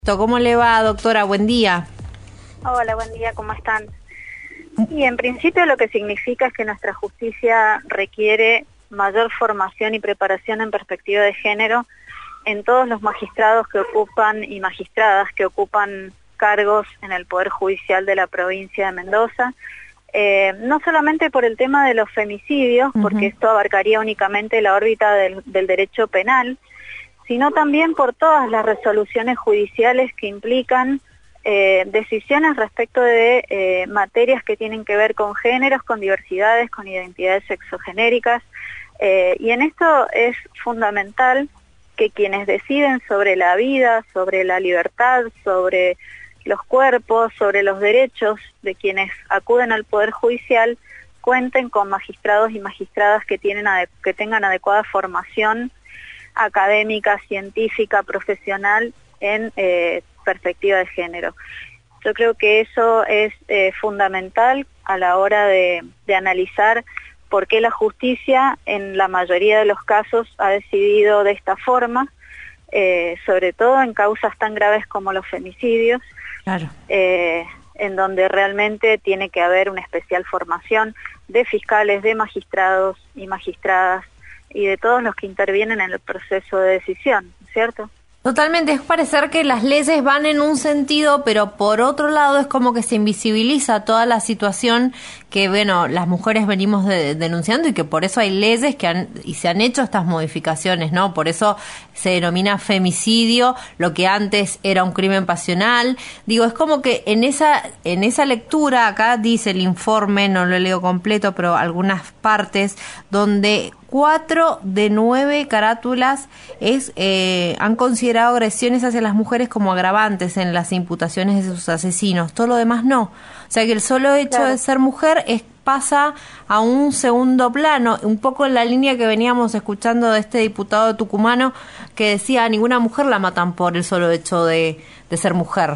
¿Cómo le va, doctora? Buen día. Hola, buen día, ¿cómo están? Y en principio lo que significa es que nuestra justicia requiere mayor formación y preparación en perspectiva de género en todos los magistrados que ocupan y magistradas que ocupan cargos en el Poder Judicial de la provincia de Mendoza, no solamente por el tema de los femicidios, porque esto abarcaría únicamente la órbita del derecho penal, sino también por todas las resoluciones judiciales que implican decisiones respecto de materias que tienen que ver con géneros, con diversidades, con identidades sexogenéricas, y en esto es fundamental que quienes deciden sobre la vida, sobre la libertad, sobre los cuerpos, sobre los derechos de quienes acuden al Poder Judicial, cuenten con magistrados y magistradas que tengan adecuada formación académica, científica, profesional en perspectiva de género. Yo creo que eso es fundamental a la hora de analizar por qué la justicia en la mayoría de los casos ha decidido de esta forma, sobre todo en causas tan graves como los femicidios, Claro. En donde realmente tiene que haber una especial formación de fiscales, de magistrados y magistradas, y de todos los que intervienen en el proceso de decisión, ¿cierto? Totalmente, es parecer que las leyes van en un sentido, pero por otro lado es como que se invisibiliza toda la situación que, bueno, las mujeres venimos denunciando y que por eso hay leyes y se han hecho estas modificaciones, ¿no? Por eso se denomina femicidio, lo que antes era un crimen pasional. Digo, es como que en esa lectura, acá dice el informe, no lo leo completo, pero algunas partes, donde 4 de 9 carátulas han considerado agresiones hacia las mujeres como agravantes en las imputaciones de sus asesinos. Todo lo demás no. O sea que el solo hecho de ser mujer pasa a un segundo plano, un poco en la línea que veníamos escuchando de este diputado tucumano que decía: a ninguna mujer la matan por el solo hecho de ser mujer.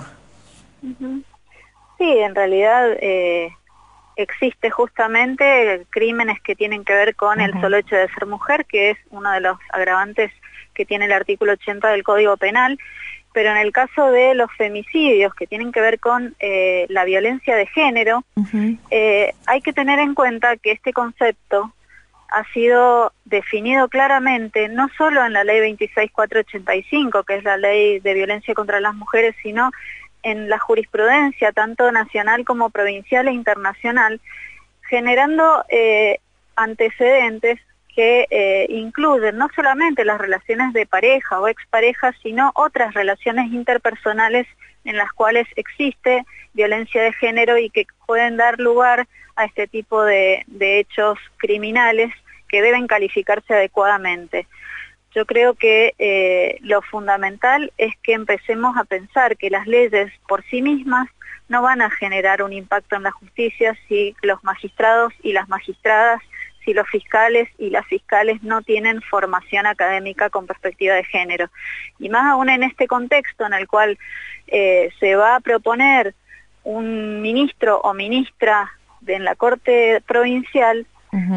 Sí, en realidad existe justamente crímenes que tienen que ver con el solo hecho de ser mujer, que es uno de los agravantes que tiene el artículo 80 del Código Penal, pero en el caso de los femicidios que tienen que ver con la violencia de género, hay que tener en cuenta que este concepto ha sido definido claramente, no solo en la ley 26485, que es la ley de violencia contra las mujeres, sino en la jurisprudencia, tanto nacional como provincial e internacional, generando antecedentes que incluyen no solamente las relaciones de pareja o expareja, sino otras relaciones interpersonales en las cuales existe violencia de género y que pueden dar lugar a este tipo de hechos criminales que deben calificarse adecuadamente. Yo creo que lo fundamental es que empecemos a pensar que las leyes por sí mismas no van a generar un impacto en la justicia si los magistrados y las magistradas, si los fiscales y las fiscales no tienen formación académica con perspectiva de género. Y más aún en este contexto en el cual se va a proponer un ministro o ministra en la Corte Provincial,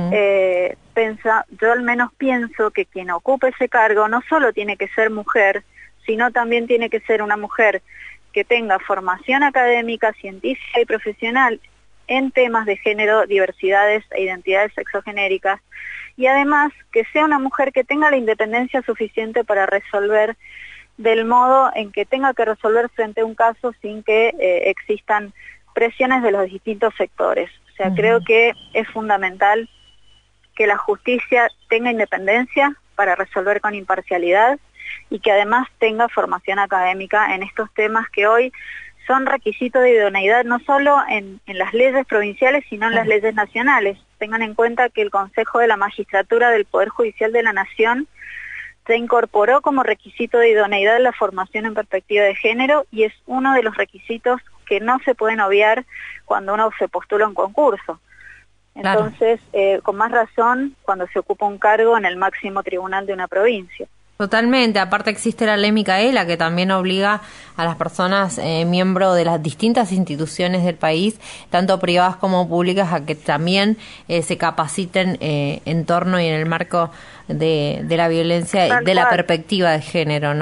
yo al menos pienso que quien ocupe ese cargo no solo tiene que ser mujer, sino también tiene que ser una mujer que tenga formación académica, científica y profesional en temas de género, diversidades e identidades sexogenéricas, y además que sea una mujer que tenga la independencia suficiente para resolver del modo en que tenga que resolver frente a un caso sin que existan presiones de los distintos sectores. O sea, creo que es fundamental que la justicia tenga independencia para resolver con imparcialidad y que además tenga formación académica en estos temas que hoy son requisitos de idoneidad no solo en las leyes provinciales, sino en las leyes nacionales. Tengan en cuenta que el Consejo de la Magistratura del Poder Judicial de la Nación se incorporó como requisito de idoneidad la formación en perspectiva de género y es uno de los requisitos que no se pueden obviar cuando uno se postula a un concurso. Entonces, con más razón, cuando se ocupa un cargo en el máximo tribunal de una provincia. Totalmente, aparte existe la ley Micaela que también obliga a las personas miembros de las distintas instituciones del país, tanto privadas como públicas, a que también se capaciten en torno y en el marco de la violencia, de la perspectiva de género, ¿no?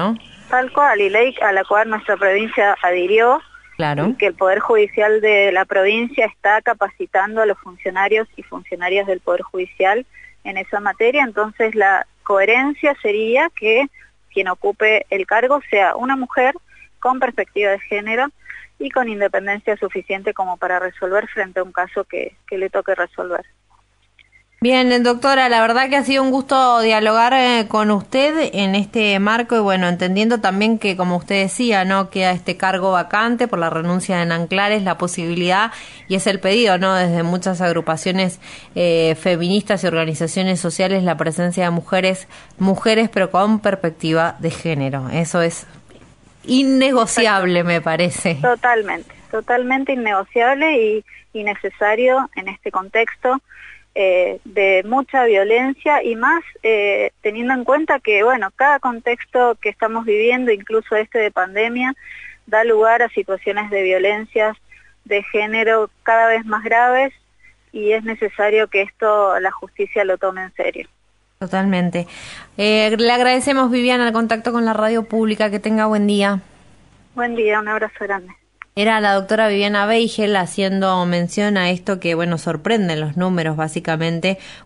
Tal cual, y ley a la cual nuestra provincia adhirió. Claro. Y que el Poder Judicial de la provincia está capacitando a los funcionarios y funcionarias del Poder Judicial en esa materia. Entonces la coherencia sería que quien ocupe el cargo sea una mujer con perspectiva de género y con independencia suficiente como para resolver frente a un caso que le toque resolver. Bien, doctora, la verdad que ha sido un gusto dialogar con usted en este marco y bueno, entendiendo también que, como usted decía, ¿no?, queda este cargo vacante por la renuncia de Nanclares, la posibilidad, y es el pedido, ¿no?, desde muchas agrupaciones feministas y organizaciones sociales, la presencia de mujeres pero con perspectiva de género. Eso es innegociable, me parece. Totalmente innegociable y necesario en este contexto de mucha violencia y más teniendo en cuenta que, bueno, cada contexto que estamos viviendo, incluso este de pandemia, da lugar a situaciones de violencias de género cada vez más graves y es necesario que esto la justicia lo tome en serio. Totalmente. Le agradecemos, Viviana, el contacto con la radio pública. Que tenga buen día. Buen día, un abrazo grande. Era la doctora Viviana Beigel haciendo mención a esto que, bueno, sorprenden los números básicamente.